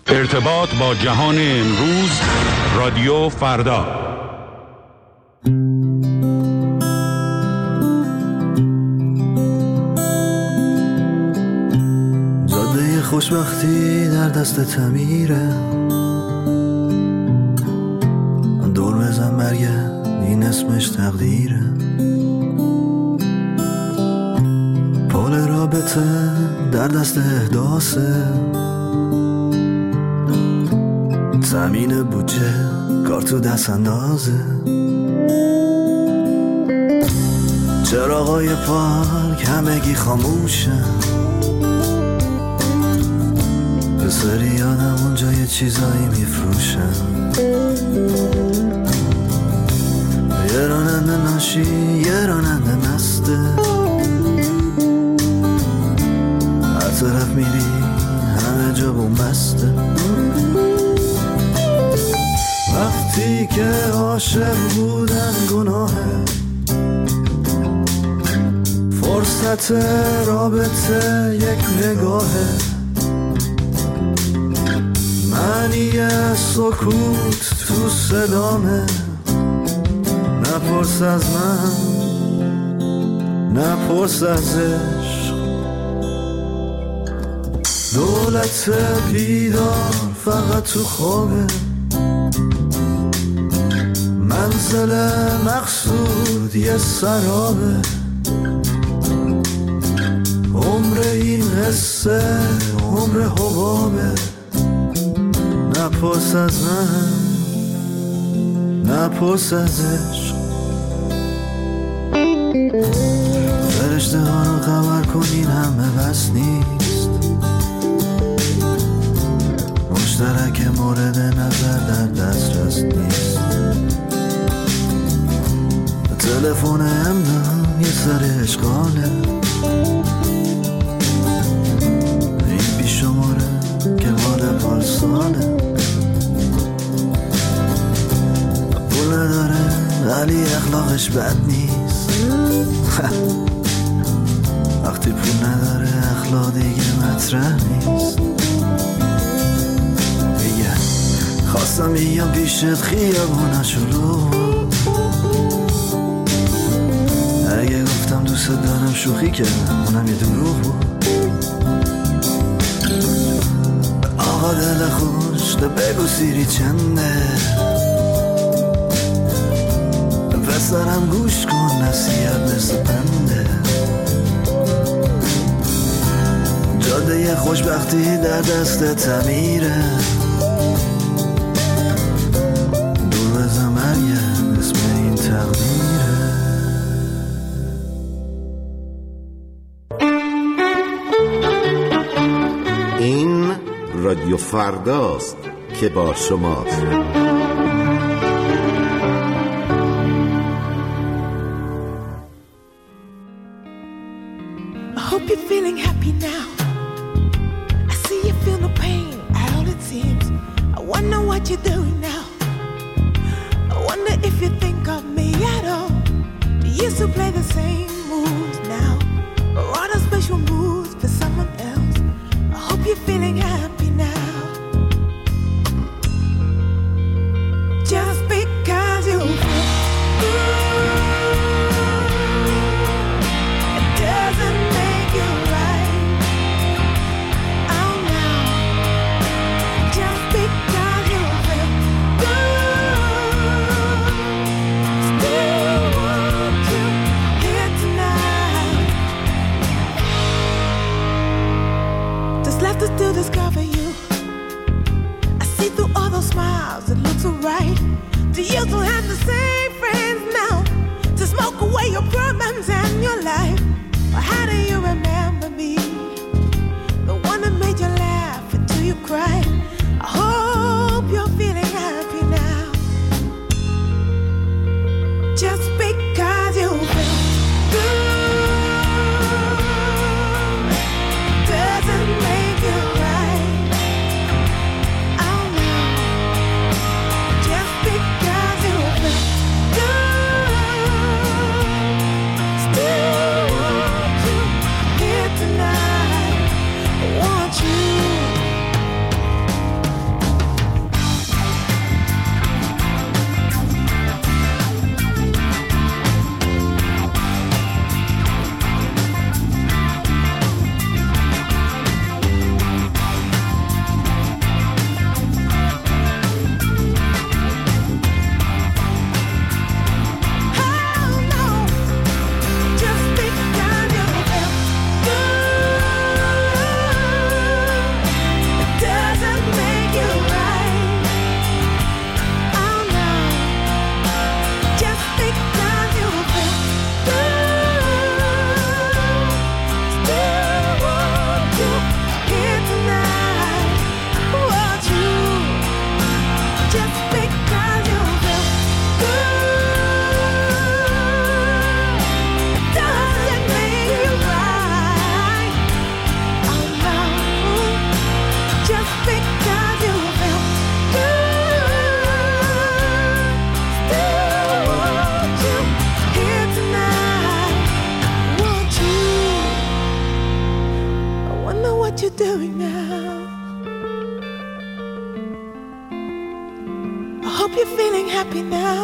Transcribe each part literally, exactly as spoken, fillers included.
ارتباط با جهان امروز، رادیو فردا. جاده خوشبختی در دست تعمیره، دور بزن برگرد این اسمش تقدیره. پول رابطه در دست احداثه، تامین بودجه کار تو دست اندازه. چراغای پارک همگی خاموشن، پسری آدم اونجا یه چیزایی میفروشن. یه راننده ناشی یه راننده مسته، هر طرف میری همه جا بومبسته. وقتی که عاشق بودن گناهه، فرصت رابطه یک نگاهه. معنی سکوت تو صدامه، نپرس از من نپرس از عشق. دولت بیدار فقط تو خوابه، منزل مقصود یه سرابه. عمر این حسه عمر حبابه، نپرس از من نپرس از عشق. فرشته ها رو خبر کنین همه بس نیست، مشترک مورد نظر در دسترس نیست. تلفن امنم یه سر اشغاله، این بی شماره که مال پارساله. پول نداره ولی اخلاقش بد نیست، وقتی پول نداره اخلاق دیگه مطرح نیست. میگه خواستم بیام پیشت خیابونا شلوغ، اگه گفتم دوست دارم شوخی کردم اونم یه دروغ بود. آقا دل خوش ده بگو سیری چنده، پسرم گوش کن نصیحت مثل پنده. جاده خوشبختی در دست تعمیره، دور بزن برگرد اسم این تقدیره. این رادیو فرداست که با شماست. I hope you're feeling happy now. I see you feel no pain at all it seems. I wonder what you're doing now. I wonder if you think of me at all. You used to play the same moves now, or other special moves for someone else. I hope you're feeling happy now. Just because you feel good, it doesn't make you right. Oh no. Just because you feel good, still want you here tonight. There's left to still discover you. I see through all those smiles, it looks so right. Do you still have the same friends now to smoke away your problems and your life? Or how do you remember me, the one that made you laugh until you cried? I hope you're feeling happy now. Just because you feel good doesn't make you right. Oh no. Just because you feel good, still want you here tonight. now. I hope you're feeling happy now.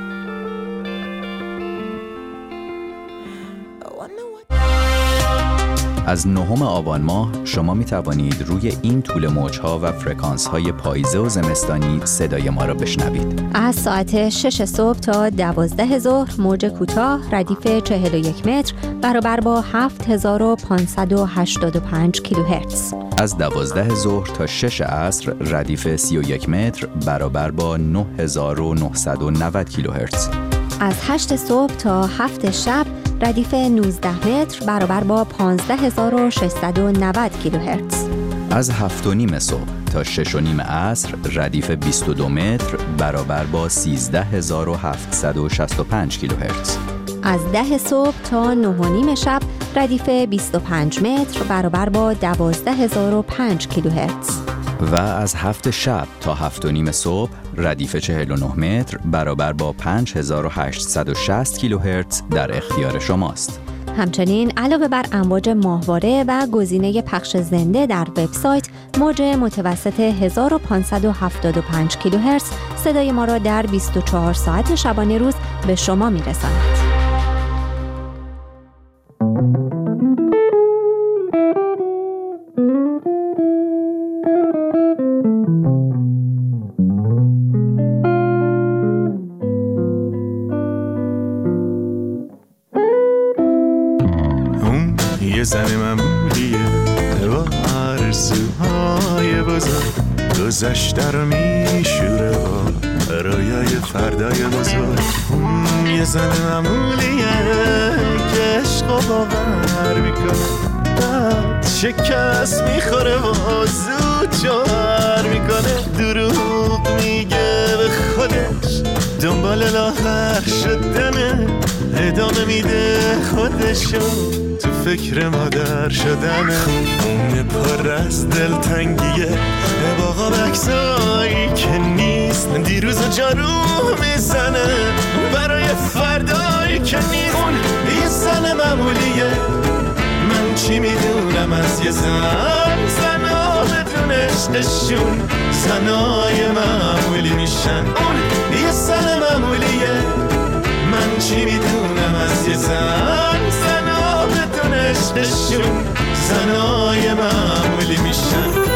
I wonder what... از نهم آبان ماه شما می توانید روی این طول موج‌ها و فرکانس‌های پاییزه و زمستانی صدای ما را بشنوید. از ساعت شش صبح تا دوازده ظهر موج کوتاه ردیف چهل و یک متر برابر با هفت هزار و پانصد و هشتاد و پنج کیلوهرتز. از دوازده ظهر تا شش عصر ردیف سی و یک متر برابر با نه هزار و نهصد و نود کیلوهرتز. از هشت صبح تا هفت شب ردیف نوزده متر برابر با پانزده هزار و ششصد و نود کیلوهرتز. از هفت و نیم صبح تا شش و نیم عصر ردیف بیست و دو متر برابر با سیزده هزار و هفتصد و شصت و پنج کیلوهرتز. از ده صبح تا نه و نیم شب ردیف بیست و پنج متر برابر با دوازده هزار و پنج کیلوهرتز. و از هفت شب تا هفت و نیم صبح ردیف چهل و نه متر برابر با پنج هزار و هشتصد و شصت کیلوهرتز در اختیار شماست. همچنین علاوه بر امواج ماهواره و گزینه پخش زنده در وبسایت، موج متوسط هزار و پانصد و هفتاد و پنج کیلوهرتز صدای ما را در بیست و چهار ساعت شبانه روز به شما می‌رساند. یه زن معمولیه با آرزوهای بزرگ، گذشته رو میشوره با رویای فردای بزرگ. یه زن معمولیه که عشق و باور میکنه، بعد شکست میخوره و زود جوهر میکنه. دروغ میگه به خودش، دنبال لاغر شدنه، ادامه میده خودشو تو فکر مادر شدنه. اون پر از دلتنگیه باقا بکسایی که نیست، دیروز و جارو میزنه برای فردایی که نیست. اون یه زن معمولیه، من چی میدونم از یه زن. زنا بدون عشقشون زنای معمولی میشن. اون یه زن معمولیه، من چی میدونم از یه زن. زنا بدون عشقشون زنای معمولی میشن.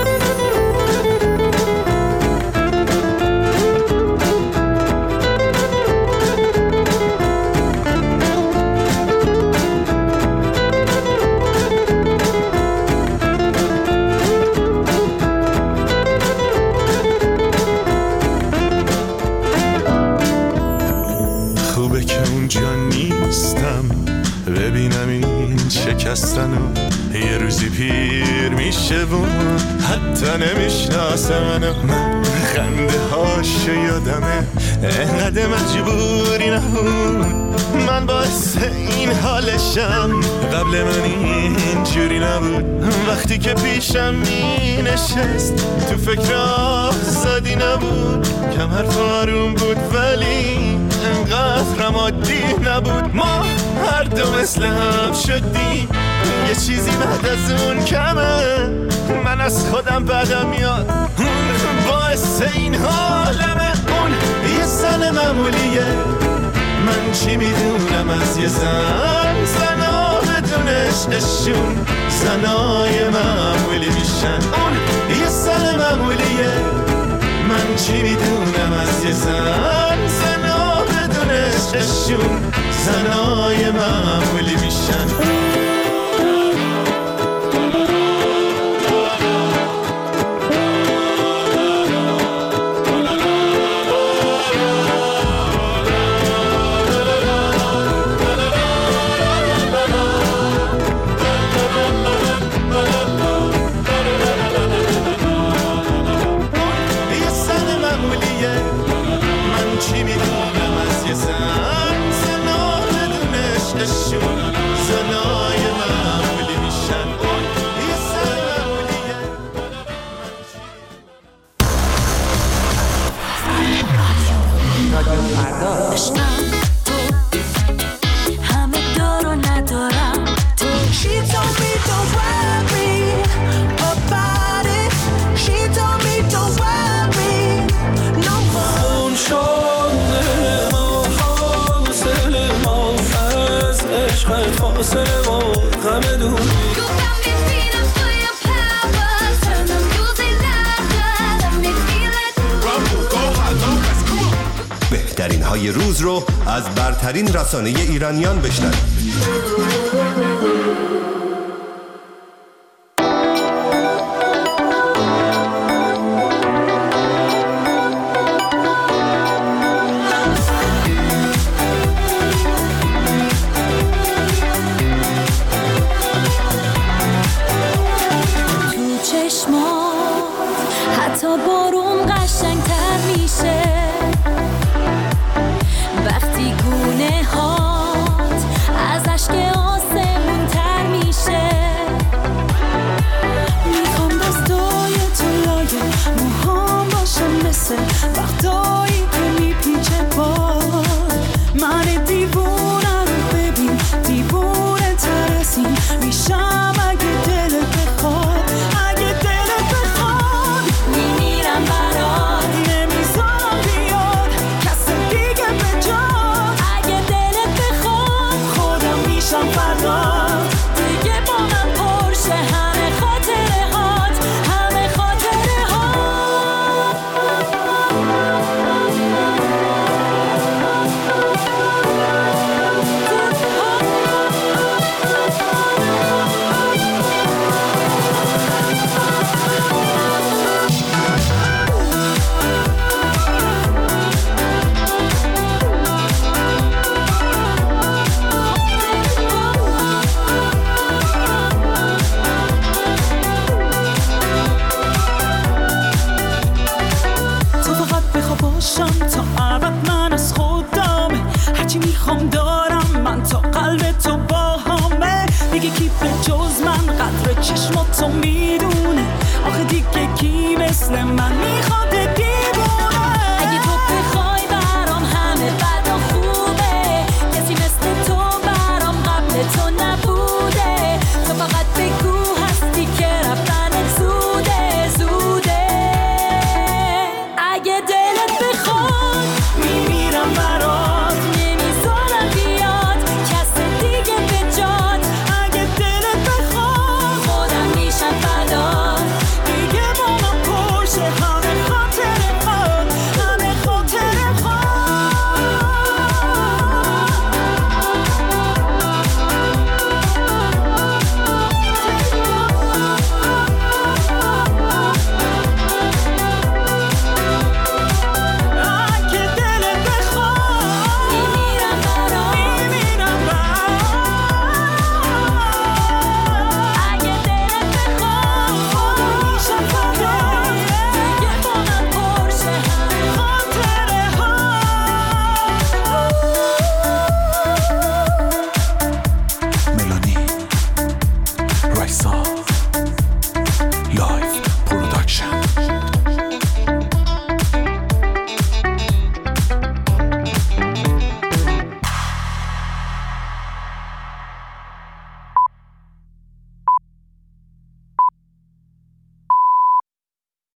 خوبه که اونجا نیستم، ببینم این شکستنو یه روزی پیر میشه و حتی نمیشناسه منو. من خنده هاشو یادمه، انقدر مجبوری نبود، من باعث این حالشم. قبل من اینجوری نبود، وقتی که پیشم می نشست تو فکر آزادی نبود. کم حرف آروم بود ولی انقدر عادی نبود. ما هر دو مثل هم شدیم، یه چیزی بعد از اون کمه. من از خودم بدم میاد، اون باعث این حالمه. اون یه زن معمولیه، من چی میدونم از یه زن. زنا بدون عشقشون زنای معمولی میشن. اون یه زن معمولیه، من چی میدونم از یه زن. زنا بدون عشقشون زنای معمولی میشن. She told me don't worry about it. های روز رو از برترین رسانه ایرانیان بشنوید. چشماتو میدونه آخه دیگه کی مثل من میخواد دیگه